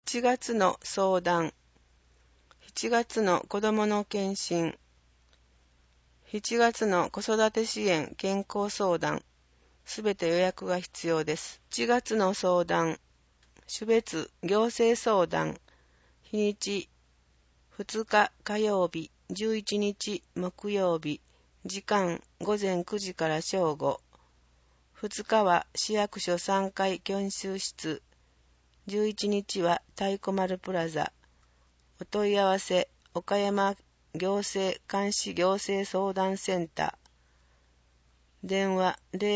7月の相談、7月の子どもの検診、7月の子育て支援健康相談、すべて予約が必要です。7月の相談、種別行政相談、日にち2日火曜日、11日木曜日、時間午前9時から正午。2日は市役所3階研修室、11日は太鼓丸プラザ。お問い合わせ、岡山行政監視行政相談センター。電話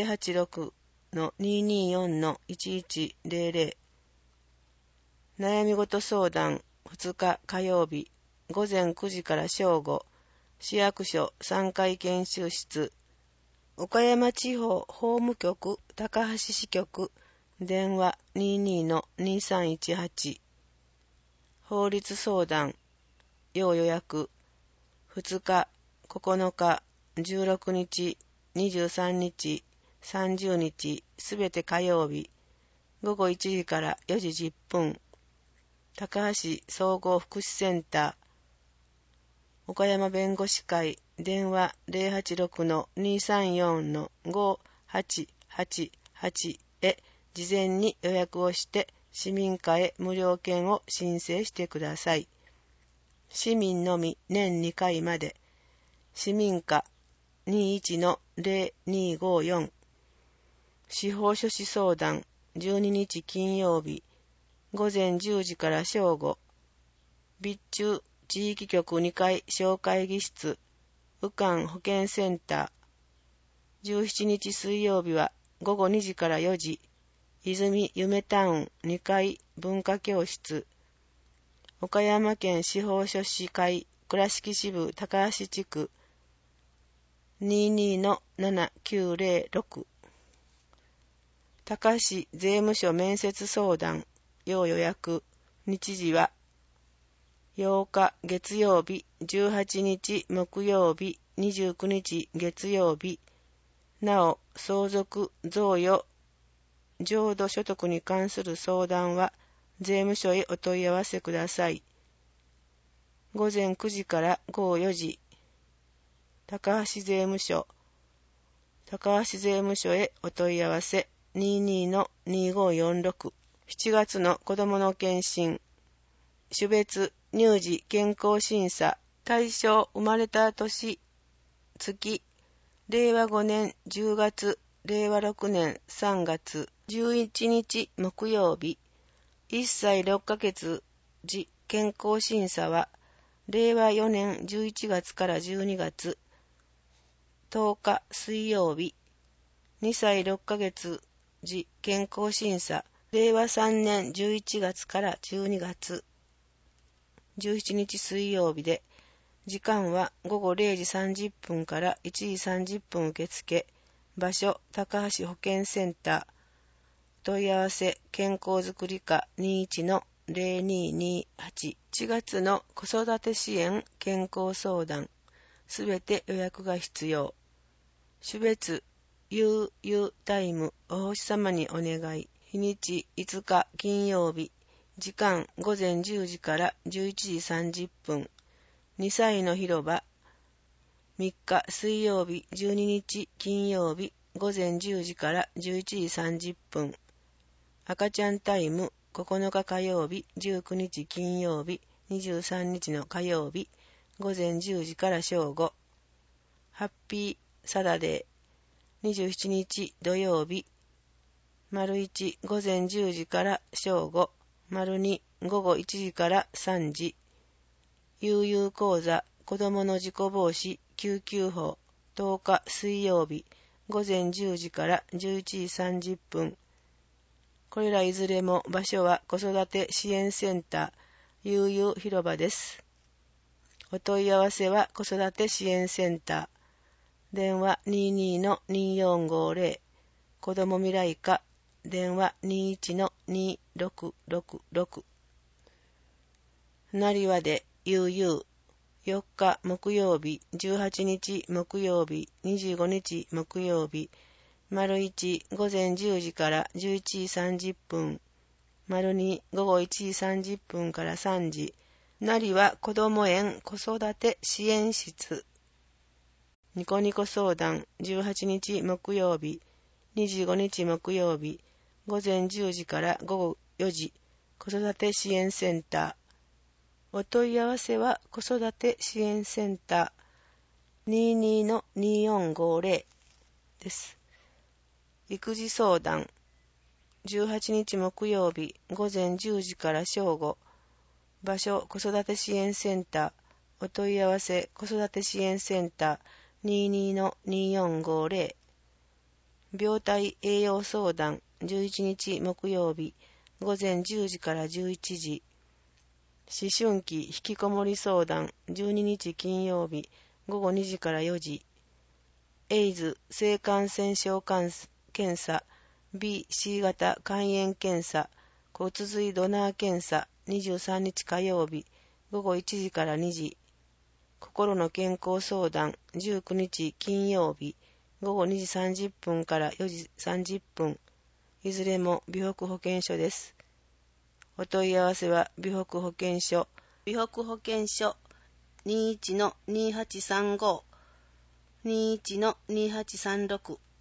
086-224-1100。悩み事相談2日火曜日、午前9時から正午。市役所3階研修室。岡山地方法務局高橋支局。電話 22-2318。法律相談要予約2日、9日、16日、23日、30日すべて火曜日午後1時から4時10分。高橋総合福祉センター岡山弁護士会。電話 086-234-5888 へ事前に予約をして市民課へ無料券を申請してください。市民のみ年2回まで。市民課 21-0254。司法書士相談12日金曜日午前10時から正午。備中地域局2階小会議室宇館保健センター。17日水曜日は午後2時から4時。泉夢タウン2階文化教室。岡山県司法書士会倉敷支部高橋地区 22-7906。高橋税務署面接相談要予約。日時は8日月曜日、18日木曜日、29日月曜日。なお、相続、贈与、浄土所得に関する相談は税務署へお問い合わせください。午前9時から午後4時。高橋税務署。高橋税務署へお問い合わせ 22-2546。7月の子どもの検診。種別乳児健康審査対象生まれた年月令和5年10月令和6年3月11日木曜日。1歳6ヶ月時健康審査は令和4年11月から12月10日水曜日。2歳6ヶ月時健康審査令和3年11月から12月17日水曜日で、時間は午後0時30分から1時30分受付。場所、高橋保健センター。問い合わせ、健康づくり課 21-0228。7月の子育て支援健康相談。すべて予約が必要。種別、悠々タイム、お星様にお願い。日にち5日金曜日。時間午前10時から11時30分。2歳の広場。3日水曜日12日金曜日午前10時から11時30分。赤ちゃんタイム9日火曜日19日金曜日23日の火曜日午前10時から正午。ハッピーサダデー27日土曜日。丸1午前10時から正午。丸2午後1時から3時。悠々講座子どもの事故防止救急法10日水曜日午前10時から11時30分。これらいずれも場所は子育て支援センター悠々広場です。お問い合わせは子育て支援センター。電話 22-2450。子ども未来課。電話 21-2666。なりわで悠々。4日木曜日、18日木曜日、25日木曜日。丸1午前10時から11時30分。 2午後1時30分から3時。成は子ども園子育て支援室。ニコニコ相談18日木曜日、25日木曜日、午前10時から午後4時、子育て支援センター。お問い合わせは子育て支援センター 22-2450 です。育児相談18日木曜日、午前10時から正午。場所子育て支援センター。お問い合わせ子育て支援センター 22-2450。病態栄養相談11日木曜日、午前10時から11時。思春期引きこもり相談12日金曜日、午後2時から4時。エイズ性感染症検査 B、C 型肝炎検査骨髄ドナー検査23日火曜日、午後1時から2時。心の健康相談19日金曜日、午後2時30分から4時30分。いずれも美北保健所です。お問い合わせは美北保健所 21-2835 21-2836